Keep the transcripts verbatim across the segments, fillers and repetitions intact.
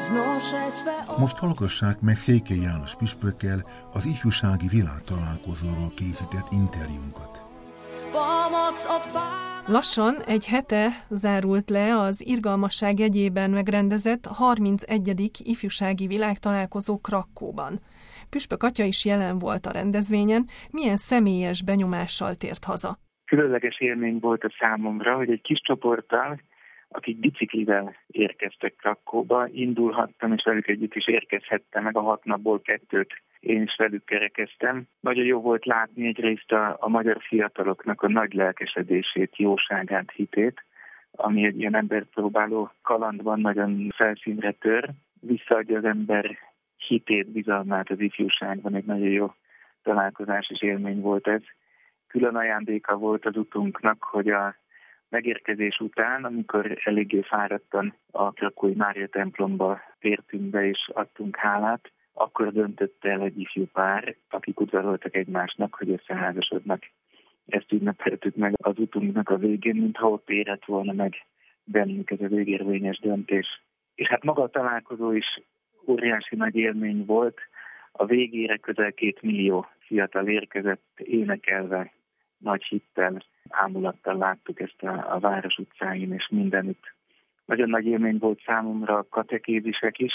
Most hallgassák meg Székely János püspökkel az ifjúsági világtalálkozóról készített interjúnkat. Lassan egy hete zárult le az irgalmasság jegyében megrendezett harmincegyedik ifjúsági világtalálkozó Krakkóban. Püspök atya is jelen volt a rendezvényen, milyen személyes benyomással tért haza. Különleges élmény volt a számomra, hogy egy kis csoporttal, akik biciklivel érkeztek Krakkóba, indulhattam, és velük együtt is érkezhettem, meg a hat napból kettőt én is velük kerekeztem. Nagyon jó volt látni egyrészt a, a magyar fiataloknak a nagy lelkesedését, jóságát, hitét, ami egy ilyen emberpróbáló kalandban nagyon felszínre tör, visszaadja az ember hitét, bizalmát az ifjúságban, egy nagyon jó találkozás és élmény volt ez. Külön ajándéka volt az utunknak, hogy a megérkezés után, amikor eléggé fáradtan a Krakkói Mária templomba tértünk be és adtunk hálát, akkor döntött el egy ifjú pár, akik udvaroltak egymásnak, hogy összeházasodnak. Ezt ünnepeltük meg az utunknak a végén, mintha ott érett volna meg bennünk ez a végérvényes döntés. És hát maga a találkozó is óriási nagy élmény volt. A végére közel két millió fiatal érkezett, énekelve, nagy hittel, ámulattal láttuk ezt a, a város utcáin és mindenütt. Nagyon nagy élmény volt számomra a katekézisek is,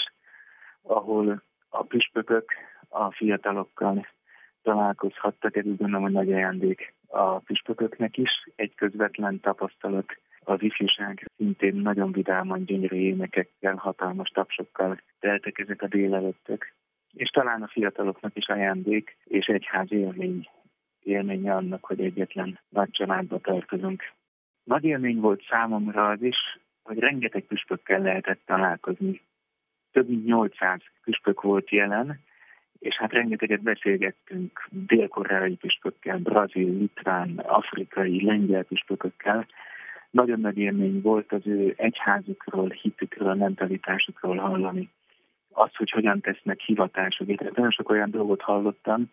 ahol a püspökök a fiatalokkal találkozhattak. Ez úgy gondolom, hogy nagy ajándék a püspököknek is. Egy közvetlen tapasztalat. Az ifjúság szintén nagyon vidáman, gyönyörű énekekkel, hatalmas tapsokkal teltek ezek a délelőttök. És talán a fiataloknak is ajándék és egyház élmény. élménye annak, hogy egyetlen nagy családba tartozunk. Nagy élmény volt számomra az is, hogy rengeteg püspökkel lehetett találkozni. Több mint nyolcszáz püspök volt jelen, és hát rengeteget beszélgettünk dél-koreai püspökkel, brazil, litván, afrikai, lengyel püspökökkel. Nagyon nagy élmény volt az ő egyházukról, hitükről, mentalitásukról hallani. Az, hogy hogyan tesznek hivatásokat. Nagyon sok olyan dolgot hallottam,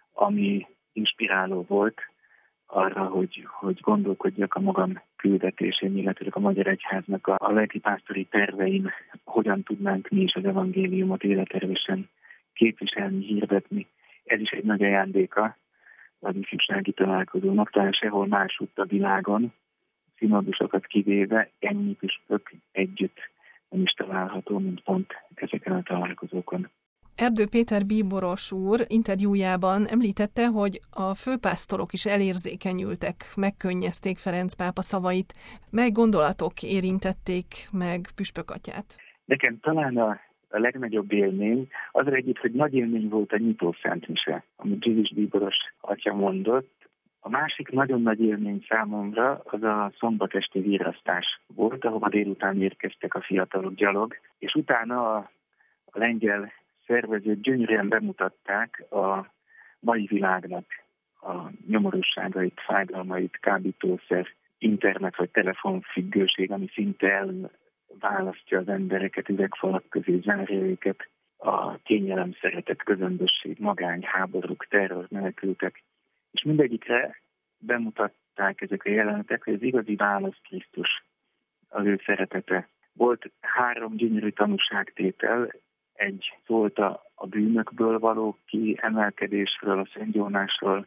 ami inspiráló volt arra, hogy, hogy gondolkodjak a magam küldetésén, illetve a Magyar Egyháznak a, a lelkipásztori tervein, hogyan tudnánk mi is az evangéliumot életerősen képviselni, hirdetni. Ez is egy nagy ajándéka az ifjúsági találkozónak, talán sehol másutt a világon, szinodusokat kivéve, ennyi püspök együtt nem is található, mint pont ezeken a találkozókon. Erdő Péter bíboros úr interjújában említette, hogy a főpásztorok is elérzékenyültek, megkönnyezték Ferenc pápa szavait. Mely gondolatok érintették meg püspök atyát? Nekem talán a, a legnagyobb élmény az együtt, hogy nagy élmény volt a nyitó szentmise, amit Zsilis bíboros atya mondott. A másik nagyon nagy élmény számomra az a szombatesti virrasztás volt, ahova délután érkeztek a fiatalok gyalog, és utána a, a lengyel szervezők gyönyörűen bemutatták a mai világnak a nyomorúságait, fájdalmait, kábítószer, internet vagy telefonfüggőség, ami szinte elválasztja az embereket, üvegfalak közé zárja őket, a kényelem, szeretet, közömbösség, magány, háborúk, terror, menekültek. És mindegyikre bemutatták ezek a jelenetek, hogy az igazi válasz Krisztus, az ő szeretete. Volt három gyönyörű tanúságtétel. Egy szólt a, a bűnökből való kiemelkedésről, a szentgyónásról,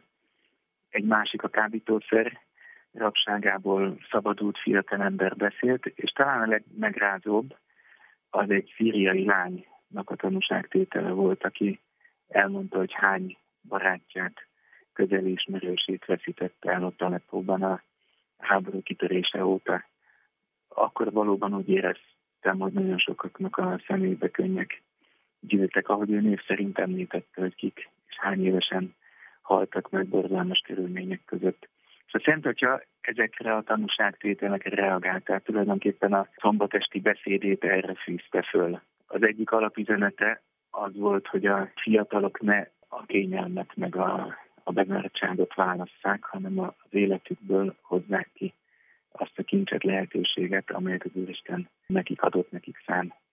egy másik a kábítószer rabságából szabadult fiatalember beszélt, és talán a legmegrázóbb az egy szíriai lánynak a tanúságtétele volt, aki elmondta, hogy hány barátját, közeli ismerősét veszítette el ott Aleppóban a háború kitörése óta. Akkor valóban úgy éreztem, hogy nagyon sokaknak a szemébe könnyek gyűltek, ahogy ő név szerint említette, hogy kik és hány évesen haltak meg borzalmas körülmények között. És a Szent Atya ezekre a tanúságtételekre reagált, tehát tulajdonképpen a szombatesti beszédét erre fűzte föl. Az egyik alapüzenete az volt, hogy a fiatalok ne a kényelmet meg a, a bemertságot válasszák, hanem az életükből hozzák ki azt a kincset, lehetőséget, amelyet az Úristen nekik adott, nekik szán.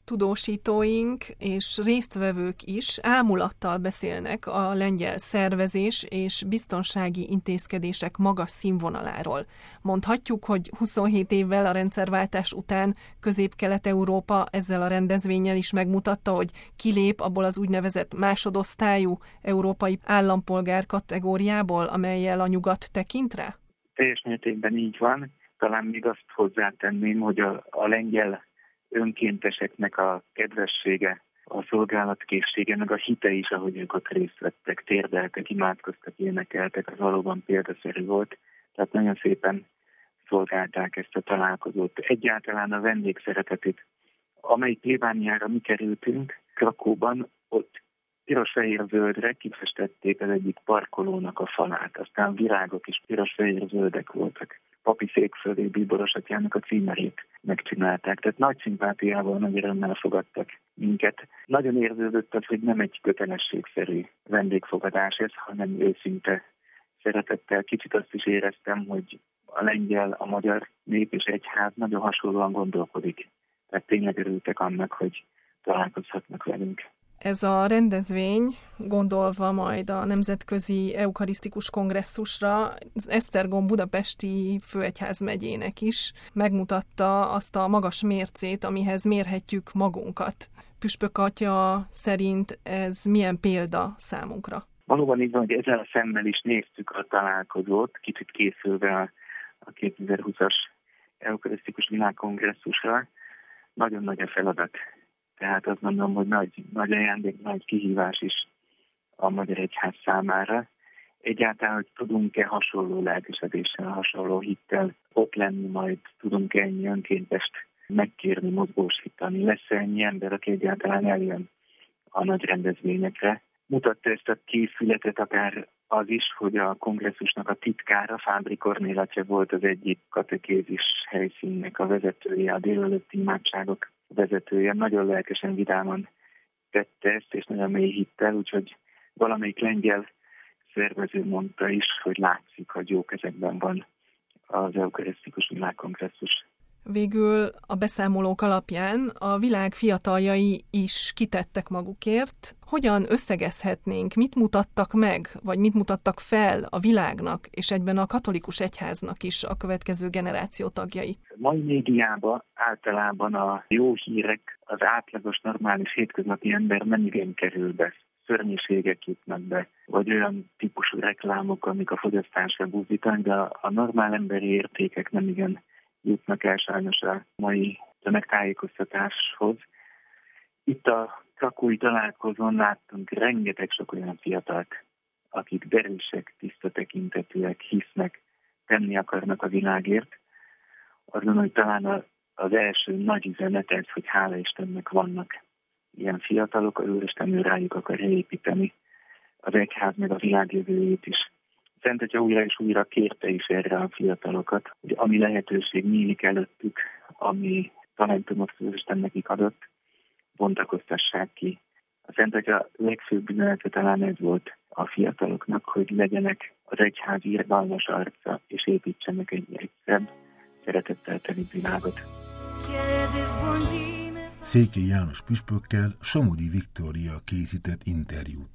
Tudósítóink és résztvevők is ámulattal beszélnek a lengyel szervezés és biztonsági intézkedések magas színvonaláról. Mondhatjuk, hogy huszonhét évvel a rendszerváltás után Közép-Kelet-Európa ezzel a rendezvénnyel is megmutatta, hogy kilép abból az úgynevezett másodosztályú európai állampolgár kategóriából, amellyel a nyugat tekint rá? Teljes mértékben így van. Talán még azt hozzátenném, hogy a, a lengyel önkénteseknek a kedvessége, a szolgálatkészsége, meg a hite is, ahogy ők ott részt vettek, térdeltek, imádkoztak, énekeltek, az valóban példaszerű volt. Tehát nagyon szépen szolgálták ezt a találkozót. Egyáltalán a vendégszeretetét, amely plébániára mi kerültünk, Krakóban, ott piros-fehér-zöldre kifestették az egyik parkolónak a falát, aztán virágok is piros-fehér-zöldek voltak. Papi szék fölé Bíboros atyának a címerét megcsinálták. Tehát nagy szimpátiával, nagy örömmel fogadtak minket. Nagyon érződött az, hogy nem egy kötelességszerű vendégfogadás ez, hanem őszinte szeretettel. Kicsit azt is éreztem, hogy a lengyel, a magyar nép és egyház nagyon hasonlóan gondolkodik. Tehát tényleg örültek annak, hogy találkozhatnak velünk. Ez a rendezvény, gondolva majd a Nemzetközi Eukarisztikus Kongresszusra, az Esztergom budapesti főegyházmegyének is megmutatta azt a magas mércét, amihez mérhetjük magunkat. Püspök atya szerint ez milyen példa számunkra? Valóban így van, hogy ezzel a szemmel is néztük a találkozót, kicsit készülve a kétezer-húszas Eukarisztikus Világkongresszusra. Nagyon nagy a feladat. Tehát azt mondom, hogy nagy, nagy ajándék, nagy kihívás is a Magyar Egyház számára. Egyáltalán, hogy tudunk-e hasonló lelkesedéssel, hasonló hittel ott lenni, majd tudunk-e ennyi önkéntest megkérni, mozgósítani. Lesz-e ennyi ember, aki egyáltalán eljön a nagy rendezvényekre. Mutatta ezt a készületet akár az is, hogy a kongresszusnak a titkára, Fábri Kornél atya volt az egyik katekézis helyszínnek a vezetője, a délelőtti imádságok vezetője. Nagyon lelkesen, vidáman tette ezt, és nagyon mély hittel, úgyhogy valamelyik lengyel szervező mondta is, hogy látszik, hogy jó kezekben van az Eukarisztikus Világkongresszus. Végül a beszámolók alapján a világ fiataljai is kitettek magukért. Hogyan összegezhetnénk, mit mutattak meg, vagy mit mutattak fel a világnak, és egyben a katolikus egyháznak is a következő generáció tagjai? Mai médiában általában a jó hírek az átlagos, normális, hétköznapi ember nem igen kerül be. Szörnyiségek jutnak be, vagy olyan típusú reklámok, amik a fogyasztásra buzdítanak, de a normál emberi értékek nem igen jutnak el sajnos a mai tömegtájékoztatáshoz. Itt a krakói találkozón láttunk rengeteg sok olyan fiatalt, akik derűsek, tiszta tekintetűek, hisznek, tenni akarnak a világért. Azt gondolom, hogy talán az első nagy üzenet ez, hogy hála Istennek vannak ilyen fiatalok, az Úristen ő rájuk akar építeni az egyház meg a világ jövőjét is. Szent Atya újra és újra kérte is erre a fiatalokat, hogy ami lehetőség nyílik előttük, ami talentumot az Isten nekik adott, bontakoztassák ki. A Szent Atya legfőbb üzenete talán ez volt a fiataloknak, hogy legyenek az egyház irgalmas arca, és építsenek egy, egy szebb, szeretettel teli világot. Székely János püspökkel Somogyi Viktória készített interjút.